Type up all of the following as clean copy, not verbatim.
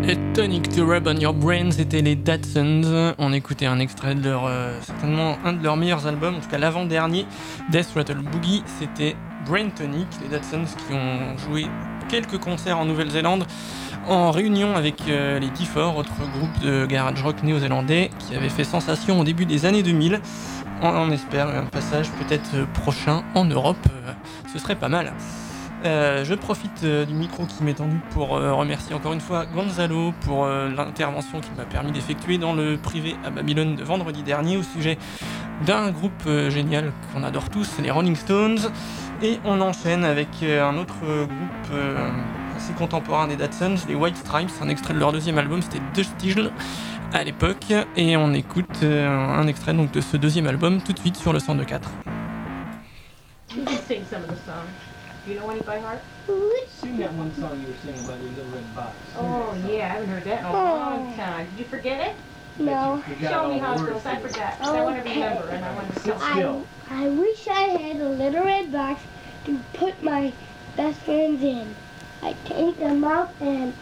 Et Tonic to Rub on Your Brain, c'était les Datsuns. On écoutait un extrait de leur, certainement un de leurs meilleurs albums, en tout cas l'avant-dernier, Death Rattle Boogie. C'était Brain Tonic, les Datsuns qui ont joué quelques concerts en Nouvelle-Zélande en réunion avec les T4, autre groupe de garage rock néo-zélandais qui avait fait sensation au début des années 2000. On espère un passage peut-être prochain en Europe, ce serait pas mal. Je profite du micro qui m'est tendu pour remercier encore une fois Gonzalo pour l'intervention qu'il m'a permis d'effectuer dans le privé à Babylone de vendredi dernier au sujet d'un groupe génial qu'on adore tous, les Rolling Stones. Et on enchaîne avec un autre groupe assez contemporain des Datsuns, les White Stripes, un extrait de leur deuxième album, c'était The Still à l'époque. Et on écoute un extrait donc, de ce deuxième album tout de suite sur le 102.4. You can sing some of the songs. Do you know any by heart? Sing that one song you were singing about your little red box. Oh, yeah, I haven't heard that in a long time. Did you forget it? No. Show me how it goes. I forgot. I want to remember, and I want to sing. I wish I had a little red box to put my best friends in. I take them out and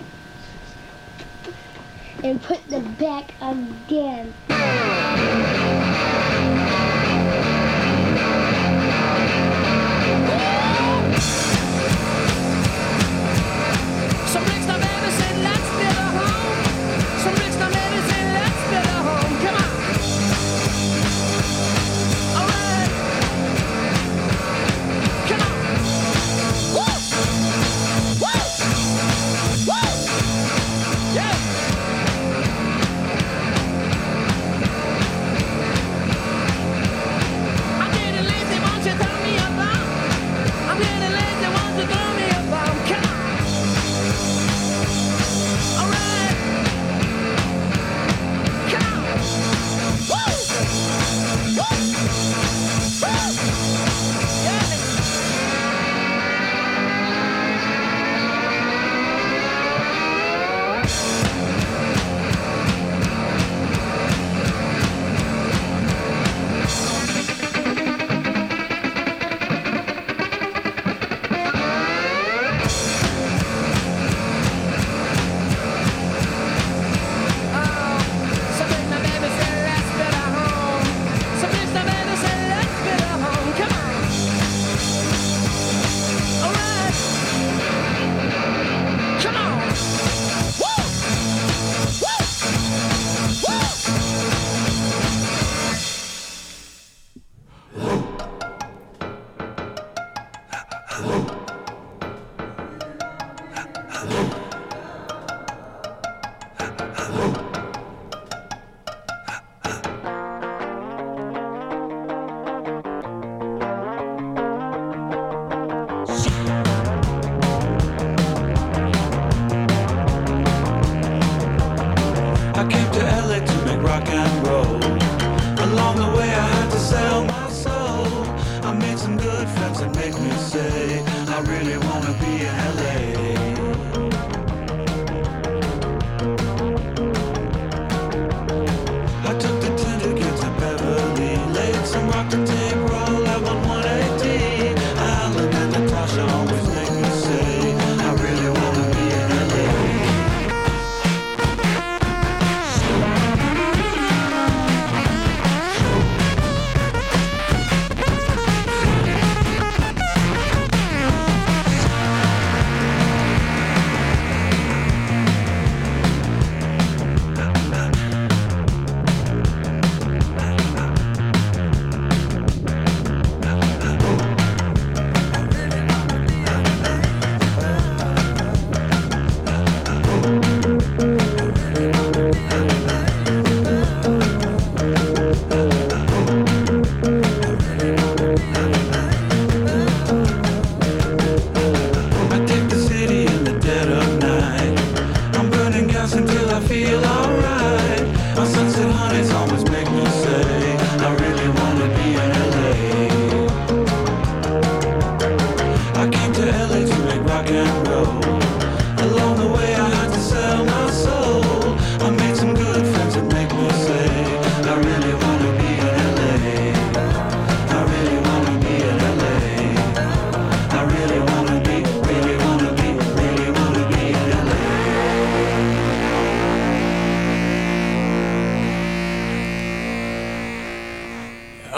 put them back again. Some bricks not medicine, let's build a home. Some bricks not medicine, let's build a home. Come on. All right. Come on. Woo! Woo! Woo! Yeah.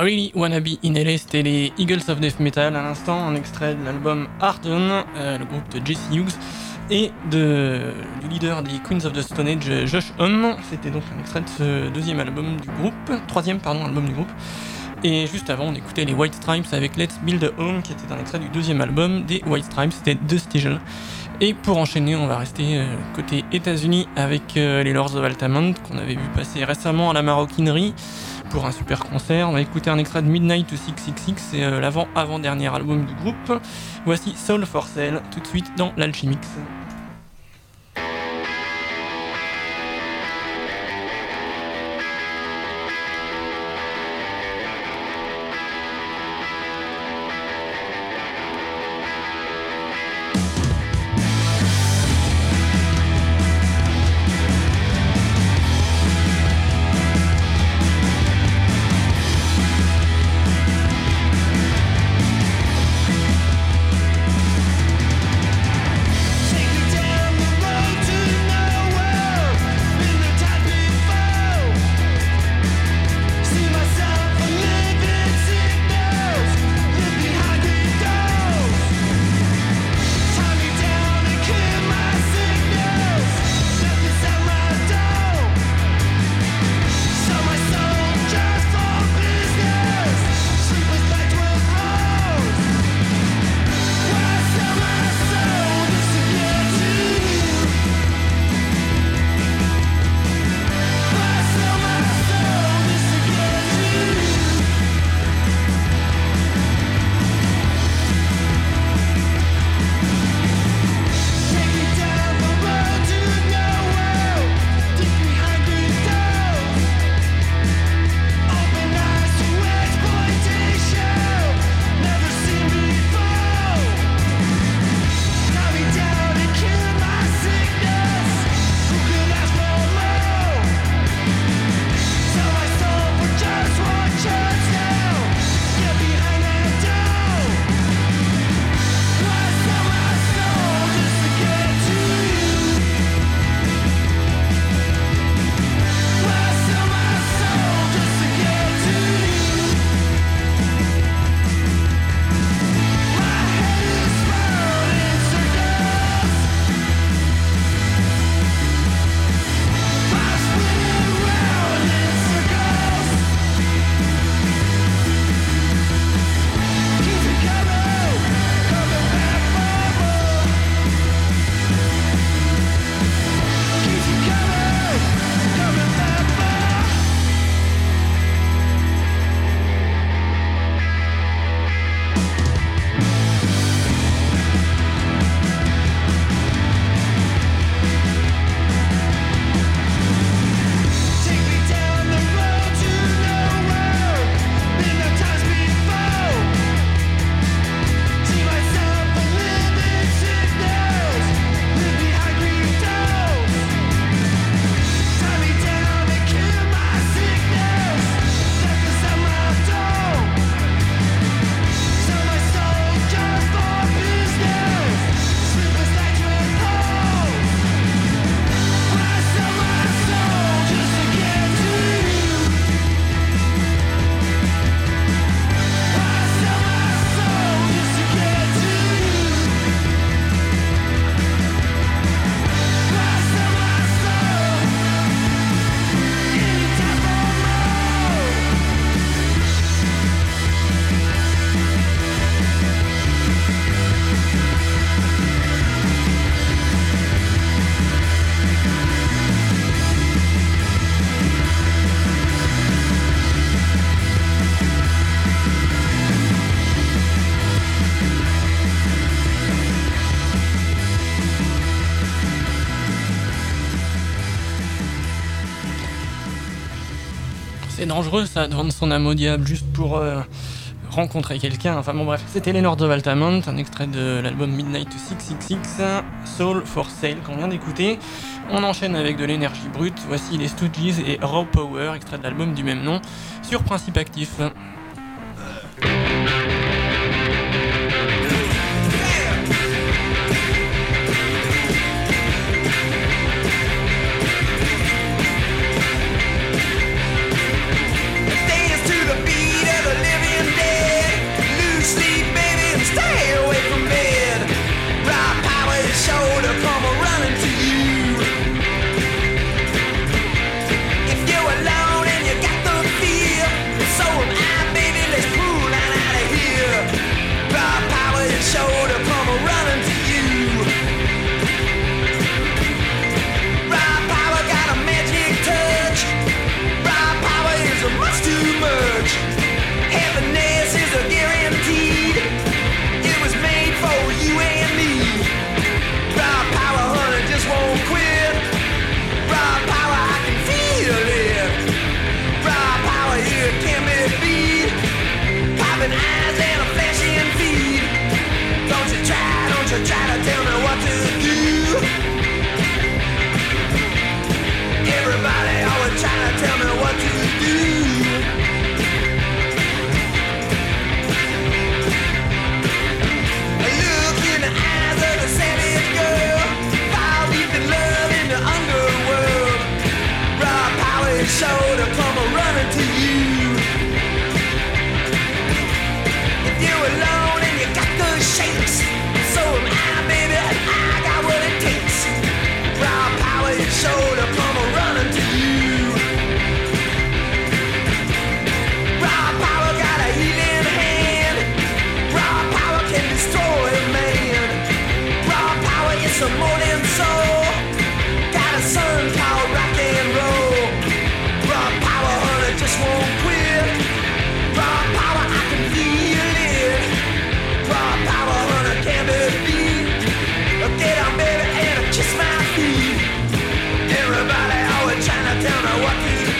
Really Wanna Be in LA, c'était les Eagles of Death Metal à l'instant, un extrait de l'album Ardon, le groupe de Jesse Hughes, et du leader des Queens of the Stone Age, Josh Homme. C'était donc un extrait de ce troisième album du groupe. Et juste avant, on écoutait les White Stripes avec Let's Build a Home, qui était un extrait du deuxième album des White Stripes, c'était The Stiegel. Et pour enchaîner, on va rester côté États-Unis avec les Lords of Altamont, qu'on avait vu passer récemment à la Maroquinerie pour un super concert. On va écouter un extrait de Midnight to 666, c'est l'avant-dernier album du groupe. Voici Soul for Sale, tout de suite dans l'Alchimix. C'est dangereux ça, de vendre son âme au diable juste pour rencontrer quelqu'un. Enfin bon bref, c'était les Lords of Altamont, un extrait de l'album Midnight to 666, Soul for Sale qu'on vient d'écouter. On enchaîne avec de l'énergie brute, voici les Stooges et Raw Power, extrait de l'album du même nom, sur Principe Actif. Dance to the beat of the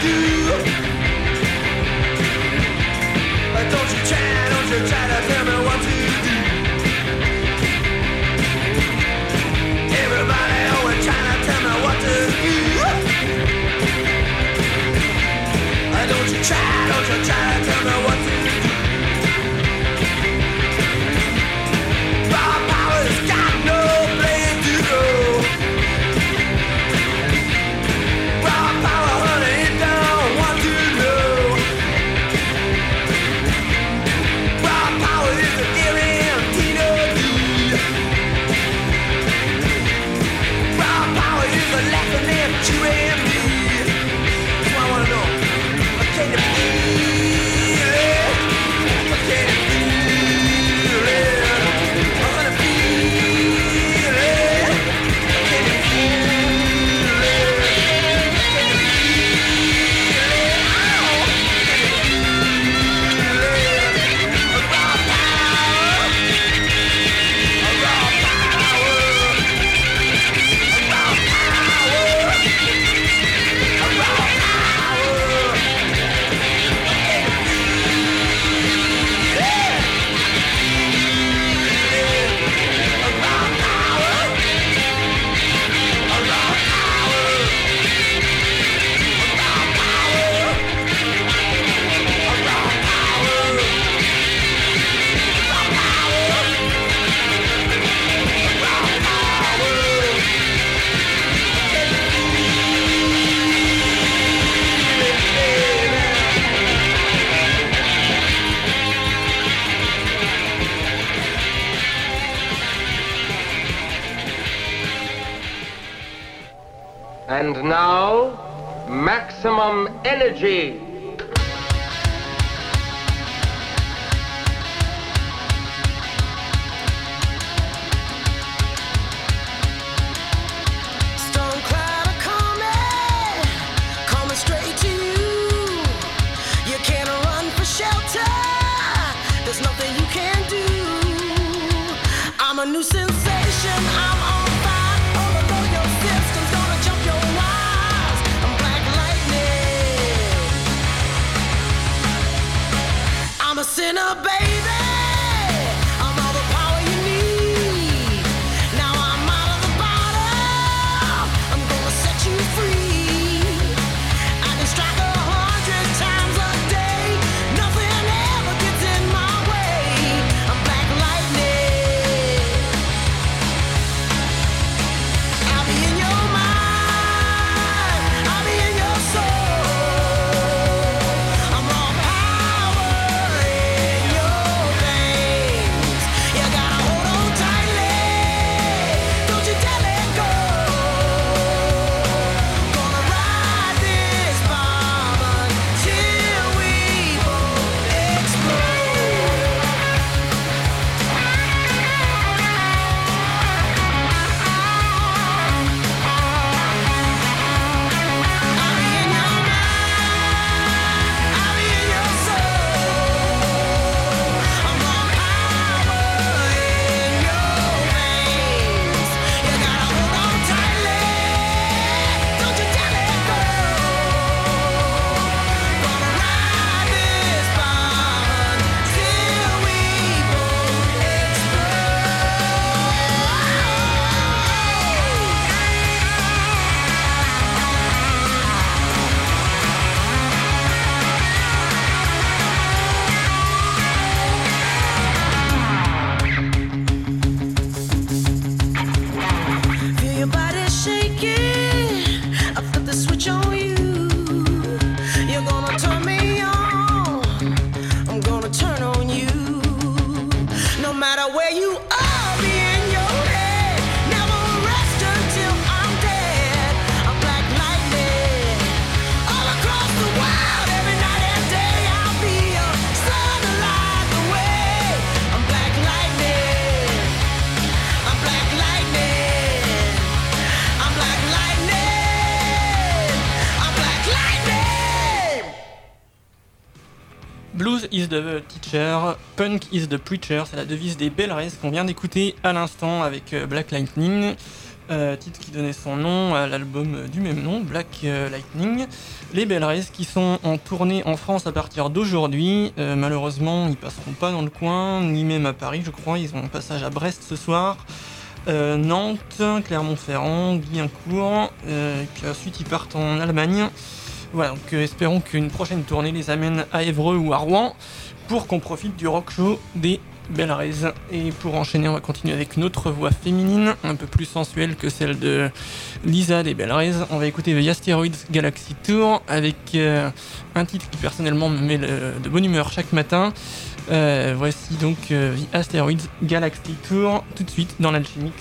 do. Don't you try to tell me what to do. Everybody always trying to tell me what to do. Don't you try to tell me what to do. Raw power's got no place to go. Raw power, honey, it don't want to know. Raw power is a guarantee to do. Raw power is a lesson in you and me. That's what I wanna know. Can you feel it? Can you feel it? I'm gonna feel it. Can you feel it? Can you feel it? Oh, can you feel it? A raw power. A raw power. A raw power. A raw power. And now, maximum energy. Storm cloud coming straight to you. You can't run for shelter. There's nothing you can do. I'm a new sensation. I'm on fire. Overload your system's gonna jump your wires. I'm black lightning. I'm a sinner, baby. I'm all the power you need. Now I'm out of the bottom. I'm gonna set you free. I can strike 100 times a day. Nothing ever gets in my way. I'm black lightning. I'll be in your mind. I'll be in your soul. I'm raw power in your veins. You gotta hold on tightly. Don't you dare let go. Gonna ride this bomb until we both explode. I'll be in your mind. I'll be in your soul. I'm raw power in your veins. You gotta hold on tightly. Don't you dare let go. Gonna ride this bomb until we both explode. Feel your body shaking. I flip the switch on you. You're gonna turn me on. I'm gonna turn on you. No matter where you are, I'll be in your head. Never rest until I'm dead. I'm black lightning. All across the world, every night and day, I'll be your sun to light the way. I'm black lightning. I'm black lightning. I'm black lightning. I'm black lightning. Blues is the teacher, punk is the preacher, c'est la devise des Bell Rays qu'on vient d'écouter à l'instant avec Black Lightning. titre qui donnait son nom à l'album du même nom, Black Lightning. Les Bell Rays qui sont en tournée en France à partir d'aujourd'hui. Malheureusement, ils passeront pas dans le coin, ni même à Paris, je crois. Ils ont un passage à Brest ce soir, Nantes, Clermont-Ferrand, Guyancourt, et puis ensuite ils partent en Allemagne. Voilà, donc espérons qu'une prochaine tournée les amène à Évreux ou à Rouen pour qu'on profite du rock show des Bell Rays. Et pour enchaîner, on va continuer avec notre voix féminine, un peu plus sensuelle que celle de Lisa des Bell Rays. On va écouter The Asteroids Galaxy Tour avec un titre qui personnellement me met de bonne humeur chaque matin. Voici donc The Asteroids Galaxy Tour tout de suite dans l'Alchimix.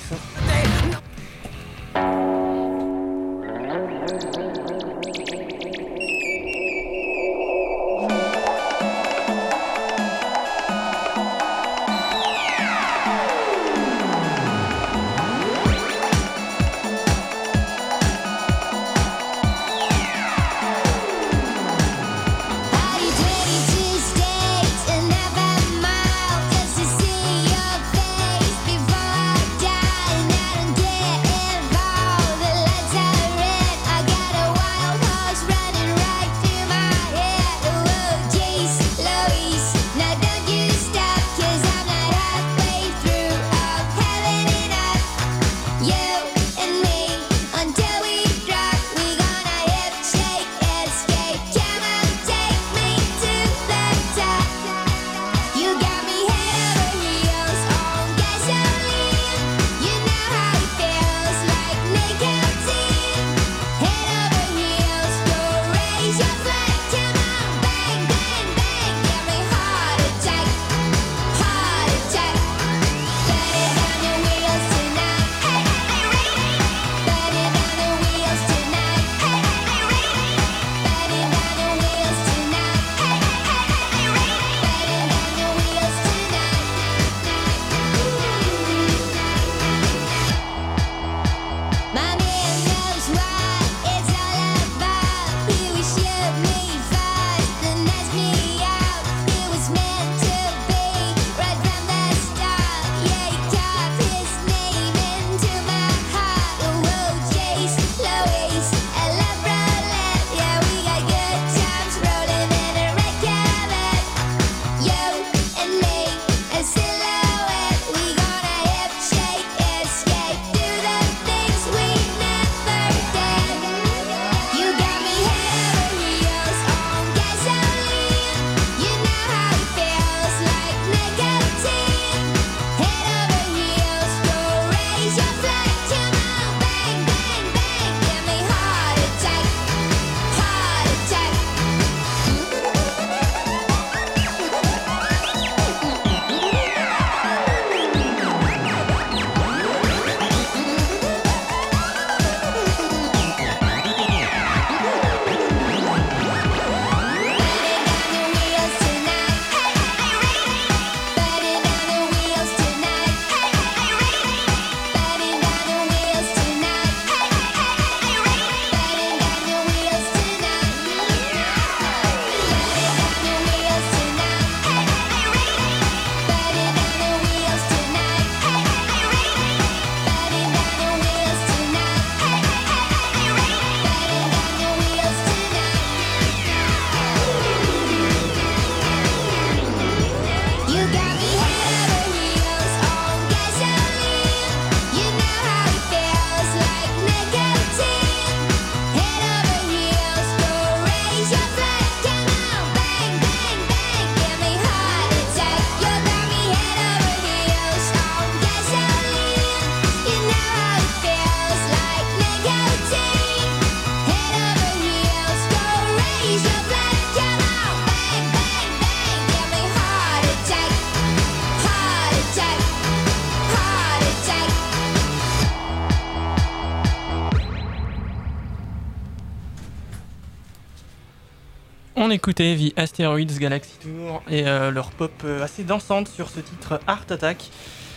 On écoutait The Asteroids Galaxy Tour et leur pop assez dansante sur ce titre Art Attack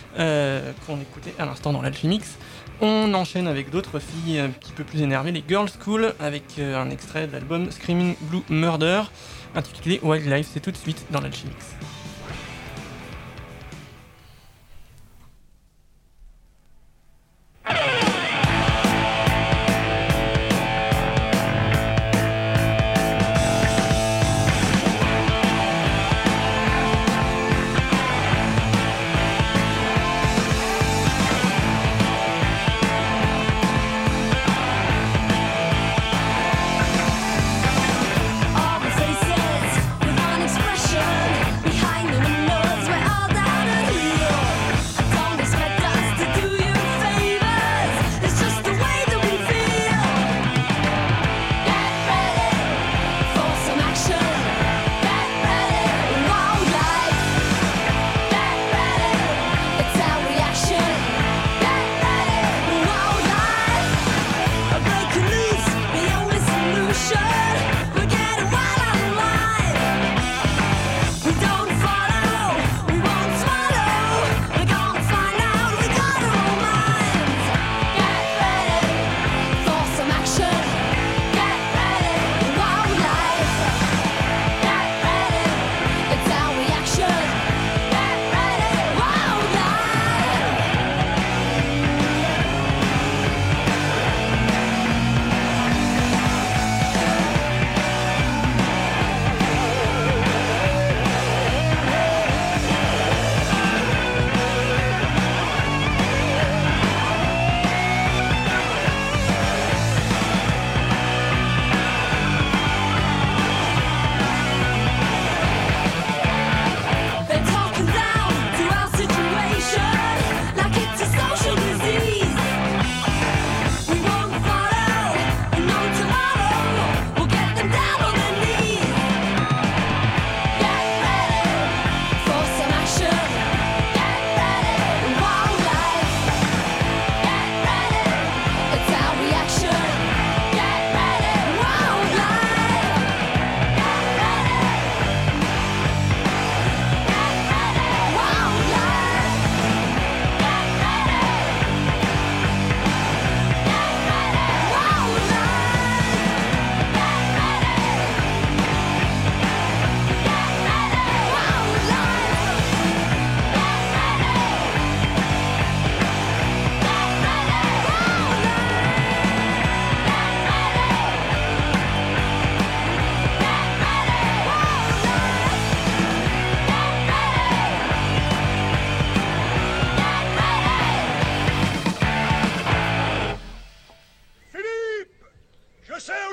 qu'on écoutait à l'instant dans l'Alchimix. On enchaîne avec d'autres filles un petit peu plus énervées, les Girls School, avec un extrait de l'album Screaming Blue Murder intitulé Wildlife. C'est tout de suite dans l'Alchimix.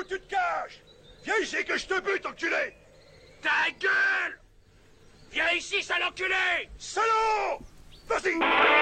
où tu te caches? Viens ici que je te bute, enculé! Ta gueule! Viens ici, sale enculé! Salaud! Vas-y!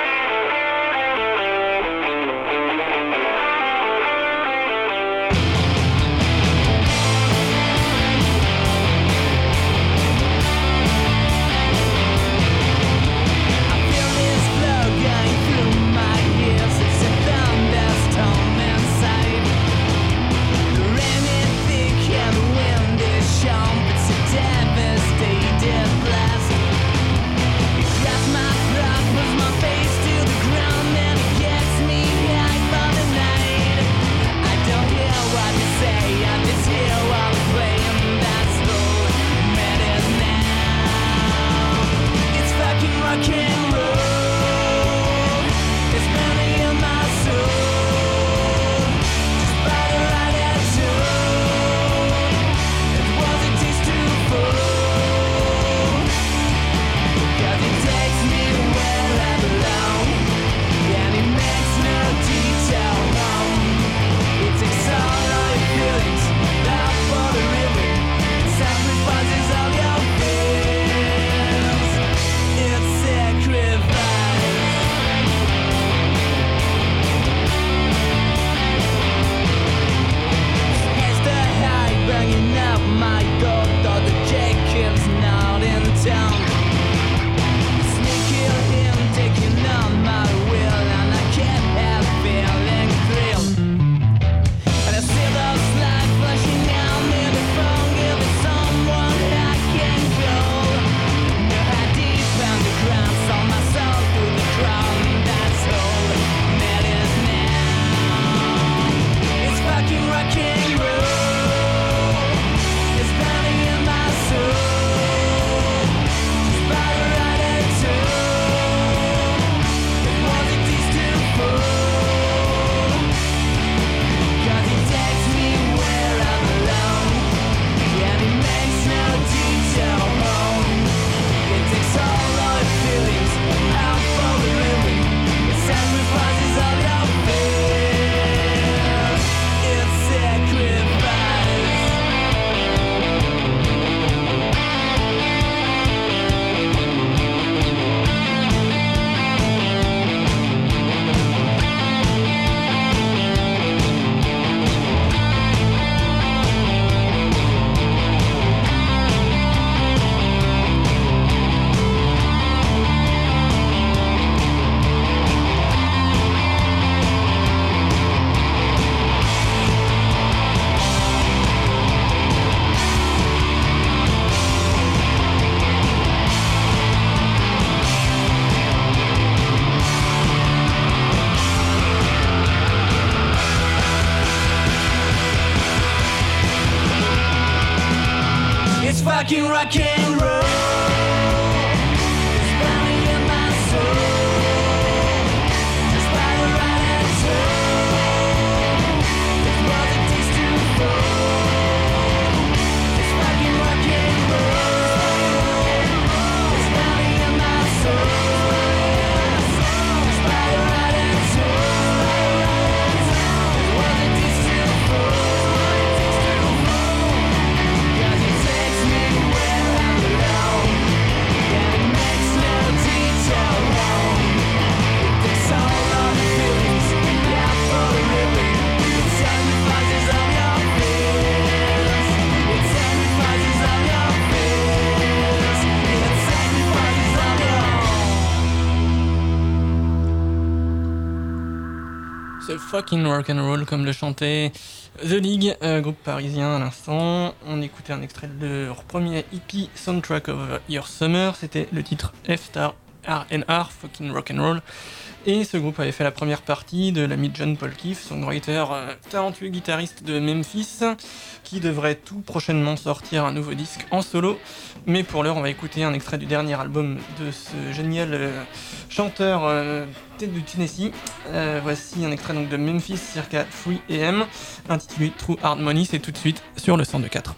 fucking rock and roll. It's burning in my soul. Just by the right and soul. It's what it takes to fall. It's fucking rock and roll. It's burning in my soul. Just by the right and soul. It's what it takes to fall. The fucking rock and roll, comme le chantait The League, groupe parisien à l'instant. On écoutait un extrait de leur premier EP, Soundtrack of Your Summer. C'était le titre F-Star R&R, fucking rock and roll. Et ce groupe avait fait la première partie de l'ami John Paul Keefe, songwriter talentueux guitariste de Memphis, qui devrait tout prochainement sortir un nouveau disque en solo. Mais pour l'heure, on va écouter un extrait du dernier album de ce génial chanteur du Tennessee. Voici un extrait donc de Memphis circa 3 AM, intitulé True Hard Money. C'est tout de suite sur le 102.4.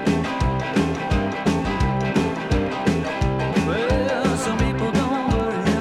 Well, some people don't worry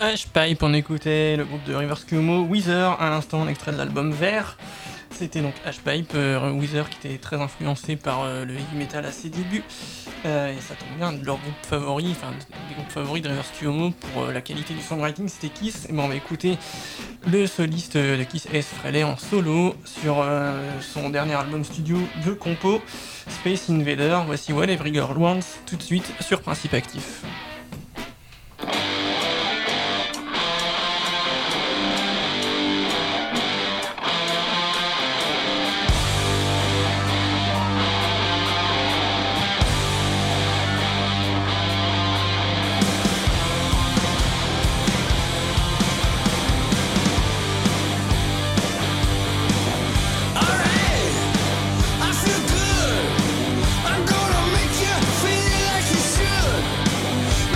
H-Pipe, on écoutait le groupe de Rivers Cuomo, Weezer, à l'instant, un extrait de l'album Vert. C'était donc H-Pipe, Weezer qui était très influencé par le heavy metal à ses débuts. Et ça tombe bien, de leur groupe favori, enfin des groupes favoris de Rivers Cuomo pour la qualité du songwriting, c'était Kiss. Et bon, on va écouter le soliste de Kiss, Ace Frehley, en solo sur son dernier album studio de compo, Space Invader. Voici What Every Girl Wants, tout de suite sur Principe Actif. I'm gonna make you feel like you should.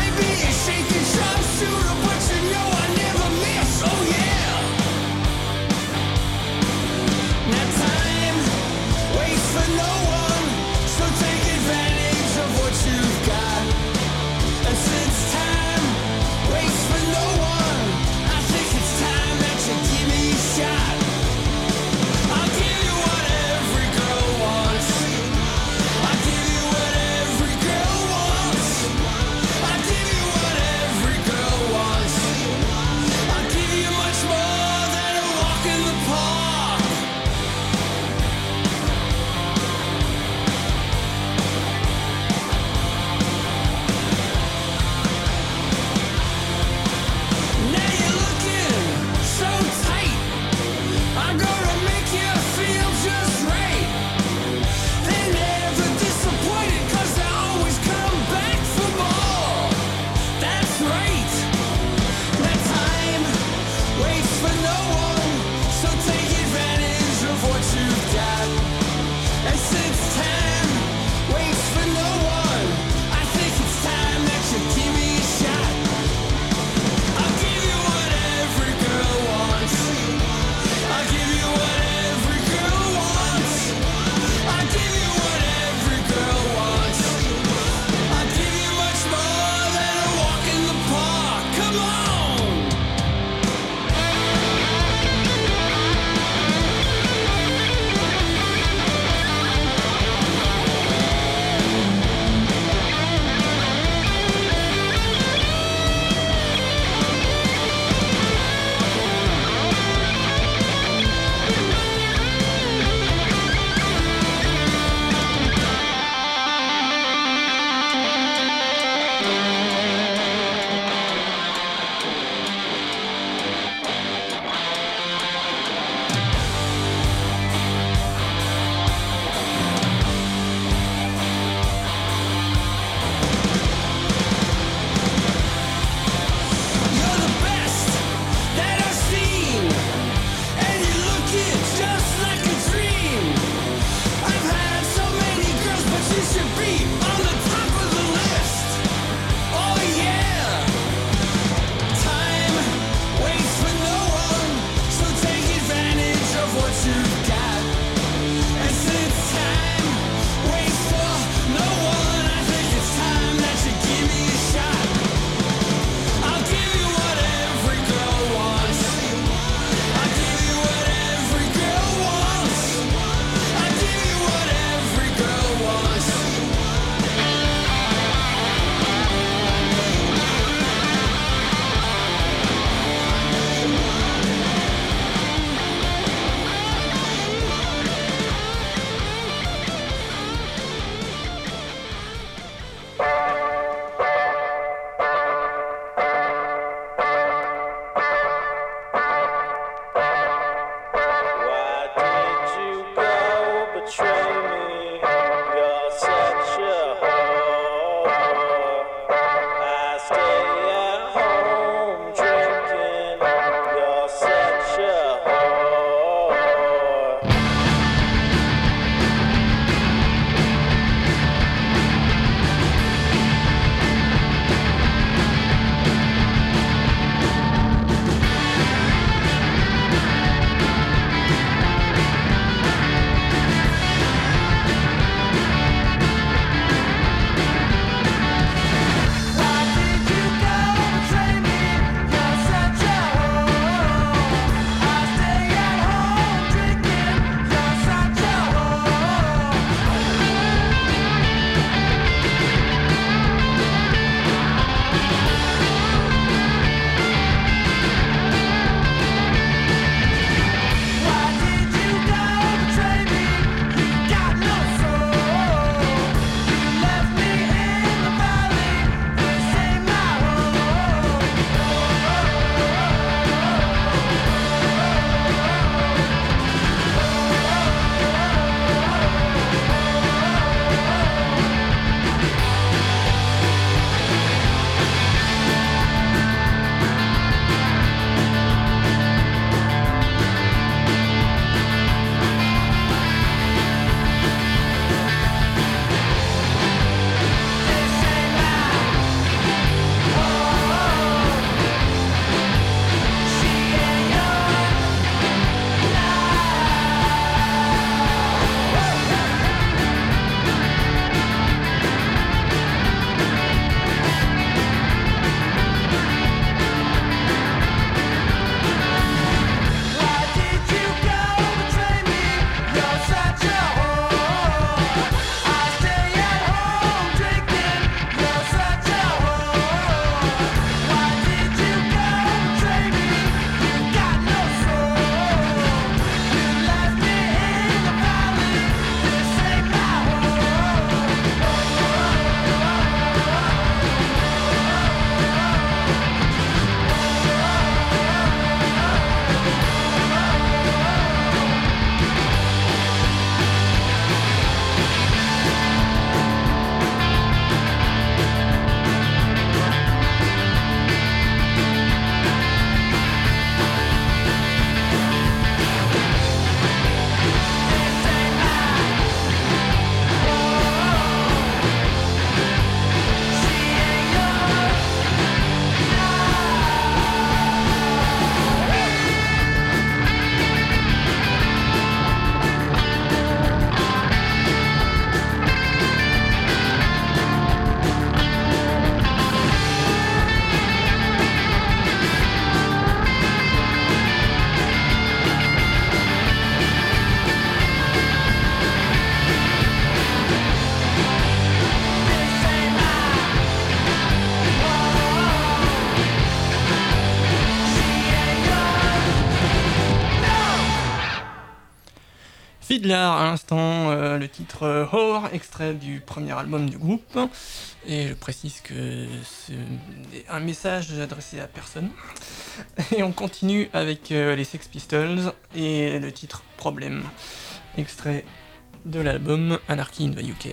Fiddler à l'instant, le titre Whore, extrait du premier album du groupe. Et je précise que c'est un message adressé à personne. Et on continue avec les Sex Pistols et le titre Problem, extrait de l'album Anarchy in the UK.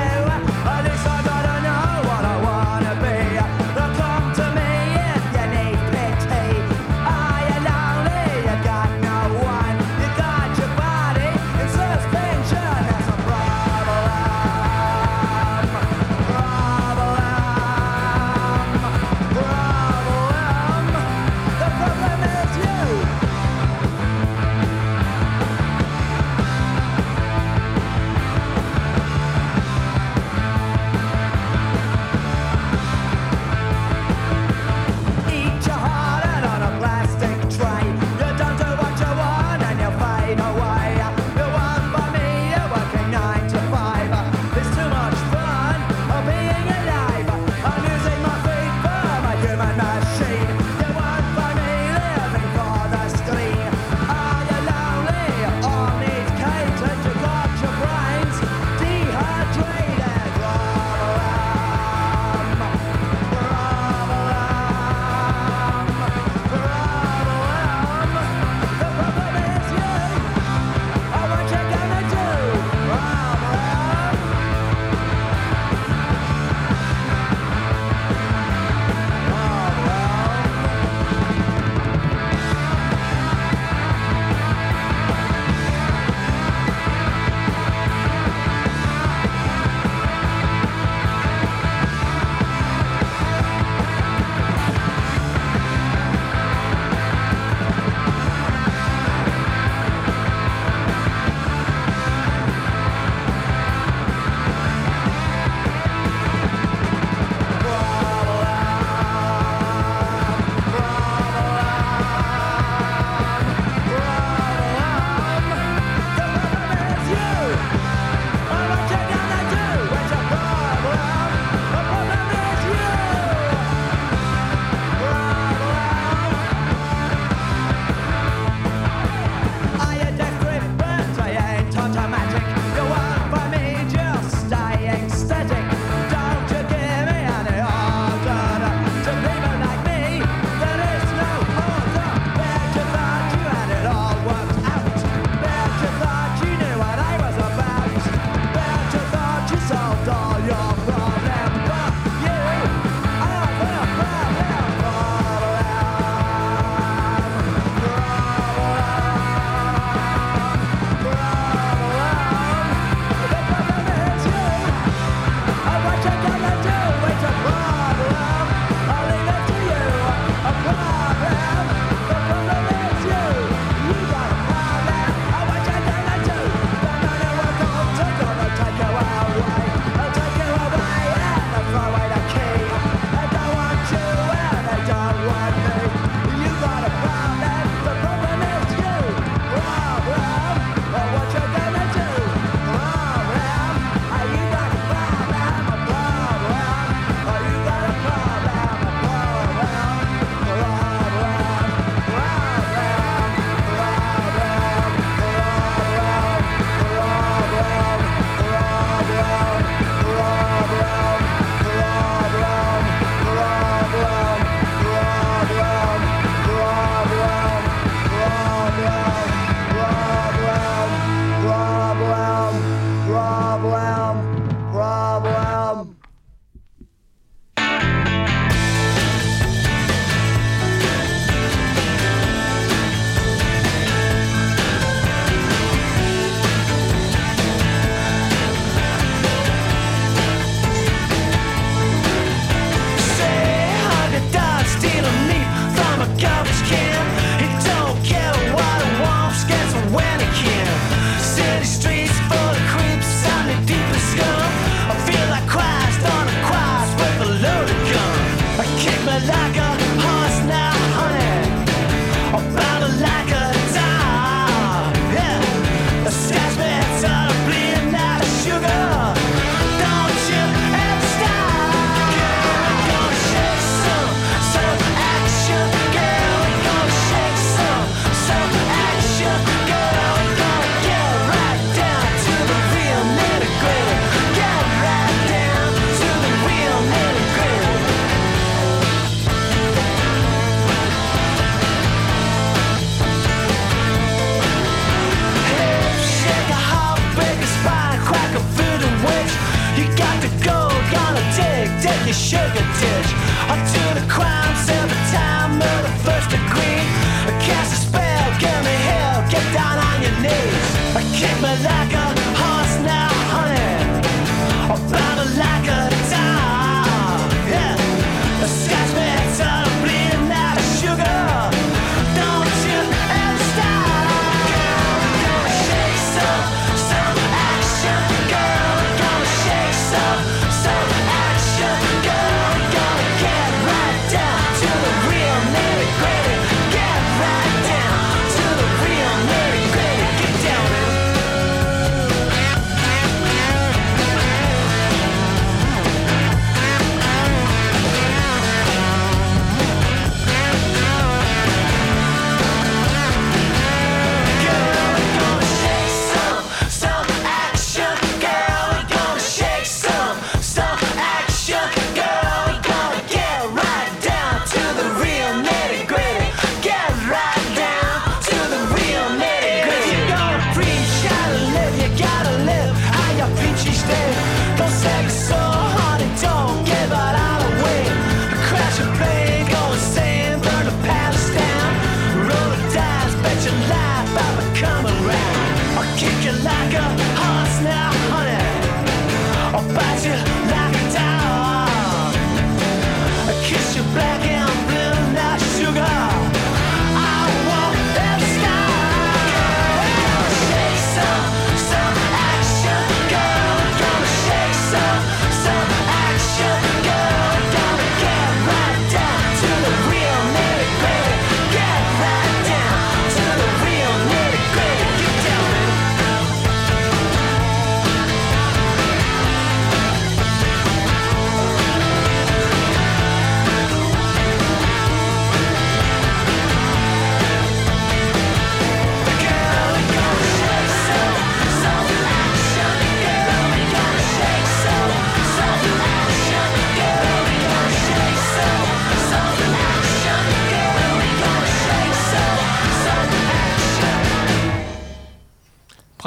Come to me if you need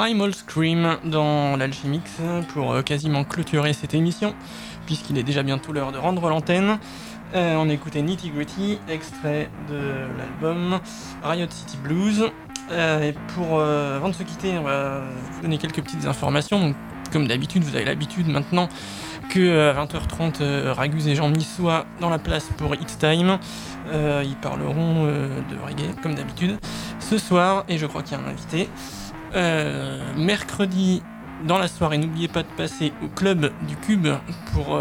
Primal Scream dans l'Alchemix pour quasiment clôturer cette émission, puisqu'il est déjà bientôt l'heure de rendre l'antenne. On écoutait Nitty Gritty, extrait de l'album Riot City Blues. Et avant de se quitter, on va vous donner quelques petites informations. Donc, comme d'habitude, vous avez l'habitude maintenant que à 20h30, Raguse et Jean-Mi soient dans la place pour It's Time. Ils parleront de reggae, comme d'habitude, ce soir, et je crois qu'il y a un invité. Mercredi, dans la soirée, n'oubliez pas de passer au Club du Cube pour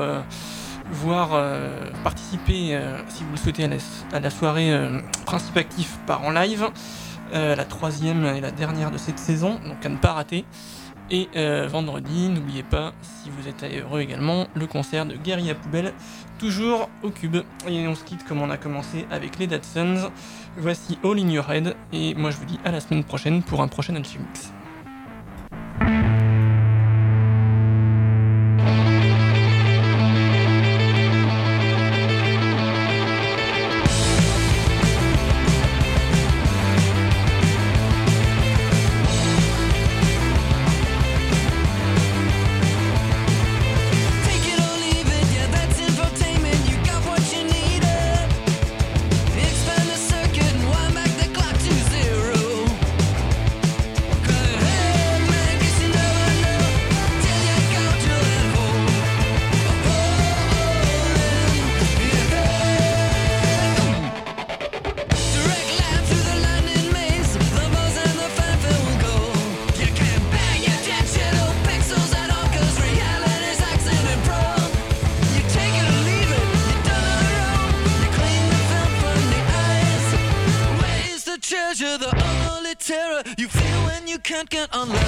participer, si vous le souhaitez, à la soirée Principe Actif par en live, la 3e et la dernière de cette saison, donc à ne pas rater. Et vendredi, n'oubliez pas, si vous êtes heureux également, le concert de Guérilla Poubelle, toujours au Cube. Et on se quitte comme on a commencé avec les Datsuns. Voici All in Your Head, et moi je vous dis à la semaine prochaine pour un prochain Alchemix. The only terror you feel when you can't get on.